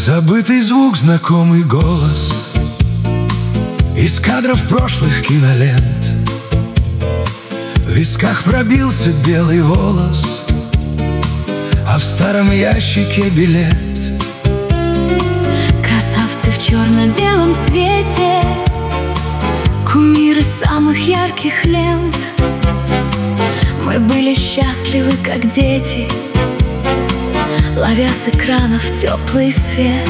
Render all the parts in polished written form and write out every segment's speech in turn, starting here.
Забытый звук, знакомый голос из кадров прошлых кинолент. В висках пробился белый волос, а в старом ящике билет. Красавцы в черно-белом цвете, кумиры самых ярких лент. Мы были счастливы, как дети, ловя с экранов теплый свет.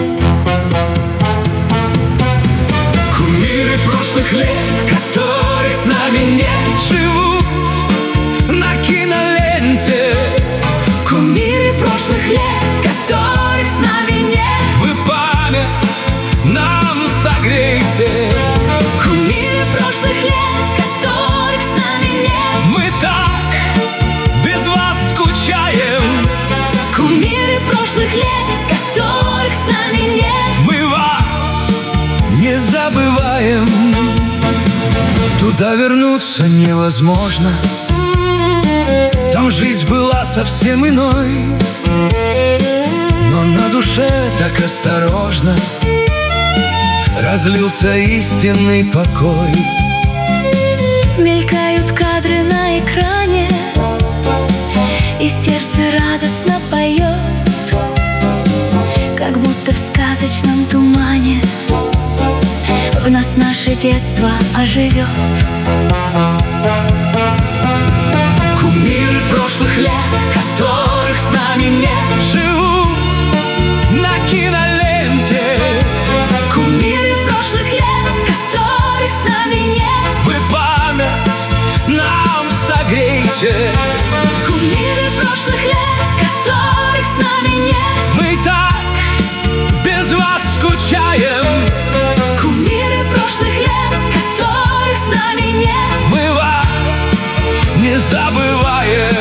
Кумиры прошлых лет, которых с нами нет, живут на киноленте. Кумиры прошлых лет, которых с нами нет, Вы память нам согрейте. кумиры прошлых лет, которых с нами нет, Мы так без вас скучаем. кумиры прошлых лет, которых с нами нет. Мы вас не забываем. Туда вернуться невозможно, там жизнь была совсем иной. Но на душе так осторожно разлился истинный покой. Мелькают кадры на экране, и сердце радостно поет, как будто в сказочном тумане в нас наше детство оживет. Кумиры прошлых лет, которых с нами нет, живут на киноленте. Кумиры прошлых лет, которых с нами нет, Вы память нам согрейте. кумиры прошлых лет, которых с нами нет, Мы так без вас скучаем. кумиры прошлых лет, которых с нами нет. Мы вас не забываем.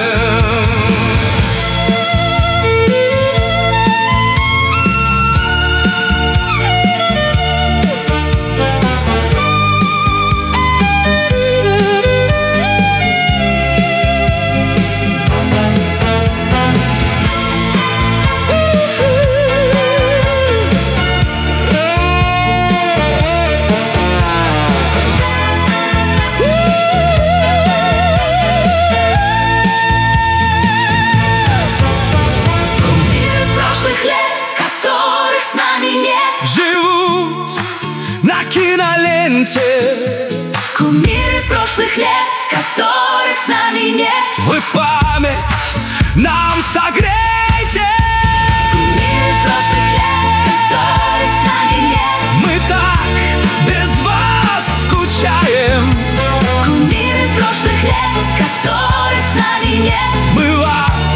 Живут на киноленте. Кумиры прошлых лет, которых с нами нет, Вы память нам согрейте. кумиры прошлых лет, которых с нами нет, Мы так без вас скучаем. кумиры прошлых лет, которых с нами нет. Мы вас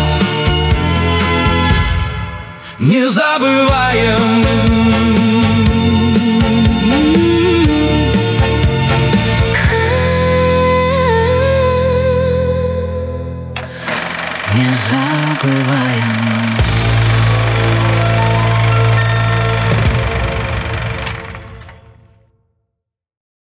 не забываем. Не забываем.